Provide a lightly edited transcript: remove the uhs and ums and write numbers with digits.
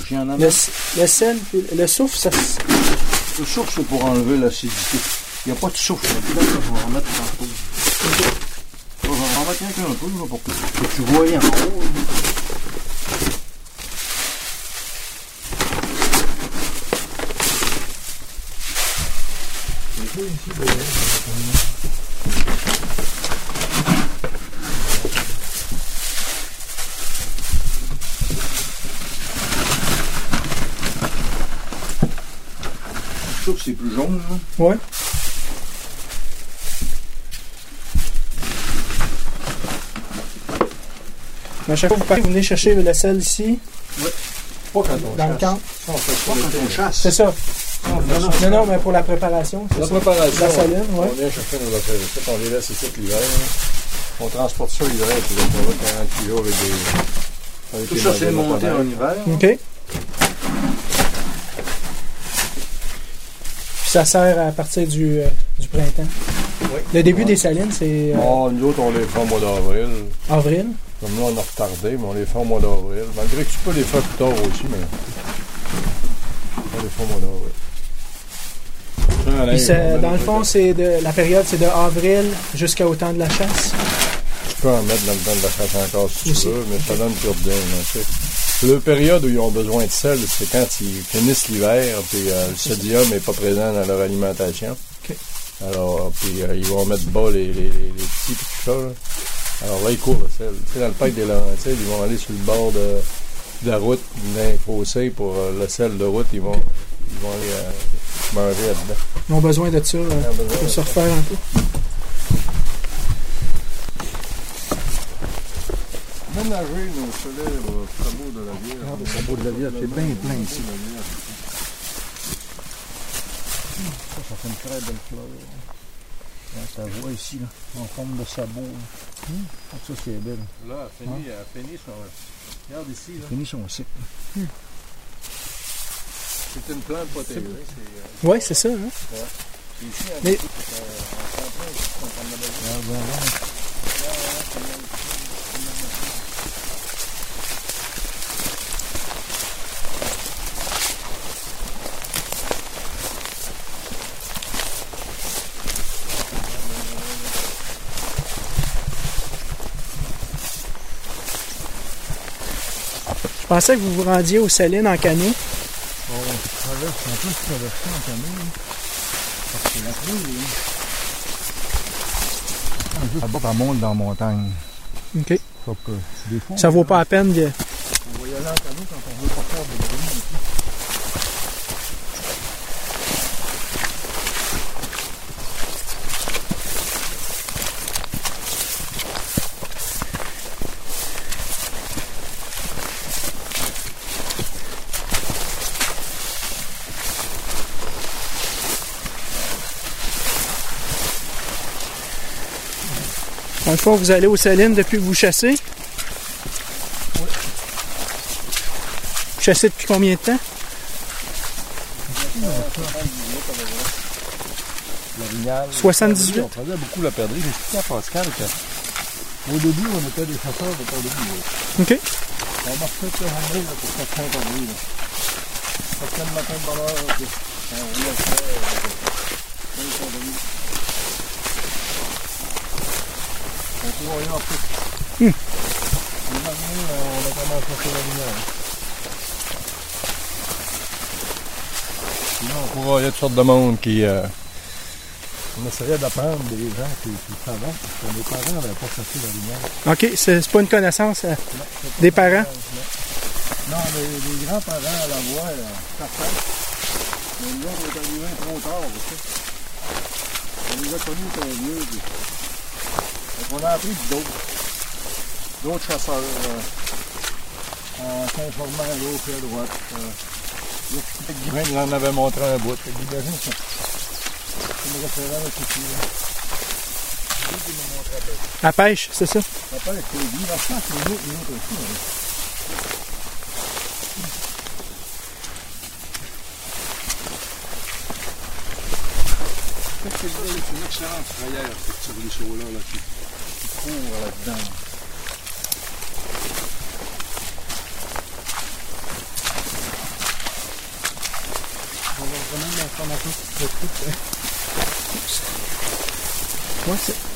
chien en avant. Le sel, le soufre, ça... Le soufre, c'est pour enlever l'acidité. Il n'y a pas de soufre. Là, je vais en remettre tantôt. Je vais en remettre un peu là, pour que tu vois en haut. Je trouve que c'est plus jaune, là. Ouais. Mais à chaque fois que vous partez, vous venez chercher le sel ici. Ouais. Pas quand on dans le camp. Non, pas quand on chasse. C'est ça. Non, mais pour la préparation. La préparation. La saline, ouais. On vient chercher nos affaires ici, on les laisse ici l'hiver. On transporte ça l'hiver, puis on va 40 kilos avec Tout ça, c'est monté en hiver. OK. Ça sert à partir du printemps. Oui. Le début des salines, c'est Nous autres, on les fait au mois d'avril. avril. Comme là, on a retardé, mais on les fait au mois d'avril. Malgré que tu peux les faire plus tard aussi, mais on les fait au mois d'avril. Puis dans le fond, la période, c'est de avril jusqu'au temps de la chasse. Tu peux en mettre dans le temps de la chasse encore si Aussi. tu veux, mais ça donne plus bien. La période où ils ont besoin de sel, c'est quand ils finissent l'hiver, puis le sodium n'est pas présent dans leur alimentation. OK. Alors, puis ils vont mettre bas les petits et tout ça. Là. Alors là, ils courent le sel. Tu sais, dans le parc des Laurentides, ils vont aller sur le bord de la route, d'un fossé pour le sel de route, ils vont aller manger là-dedans. Ils ont besoin de ça pour se refaire un peu. Ménager nos célèbres sabots de la bière. Regarde le sabot de la bière, c'est bien plein ici. Ça fait une très belle fleur. Là, ça voit ici, là, en forme de sabot. Ça, c'est belle. Là, elle finit son... Regarde ici, là. Les finis sont secs. C'est une plante protégée. Oui, c'est ça. Hein? C'est ici, Mais- en Je pensais que vous vous rendiez aux salines en canot. On traverse un peu de traverser en camion. Parce que la pluie, là-bas, ça monte dans la montagne. OK. Donc, des fois, Ça vaut pas la peine de... on va y aller en canot quand on veut pas faire de bruit. Dans le fond, vous allez aux salines depuis que vous chassez? Oui. Vous chassez depuis combien de temps? L'orignal. 78. On faisait beaucoup la perdrix. J'expliquais à Pascal qu'au début, on était des chasseurs de perdrix. OK. On marchait sur un mille pour faire 5 perdrix. Ça fait le matin de bonne heure. On roulait ça. 5 perdrix. On courait en plus. Le matin, on a commencé à faire l'orignal. Sinon, on pourra, il y a toutes sortes de monde qui... On essayait d'apprendre des gens qui savaient, parce que mes parents n'avaient pas chassé l'orignal. OK, c'est pas une connaissance des parents? Non, les grands-parents à la voix, ça fait. Mais nous, on est arrivés trop tard, aussi. On les a connus très vieux. Donc, on a appris d'autres chasseurs en s'informant à gauche et à droite. Guy il en avait montré un bout. Guy Bérin, c'est une référence ici. Lui qui m'a montré la pêche. La pêche, c'est ça? La pêche, c'est Guy. La chasse, c'est une autre aussi. C'est une excellente frayère, ce ruisseau-là, qui Court là-dedans. on entend le truc. Ouais, c'est...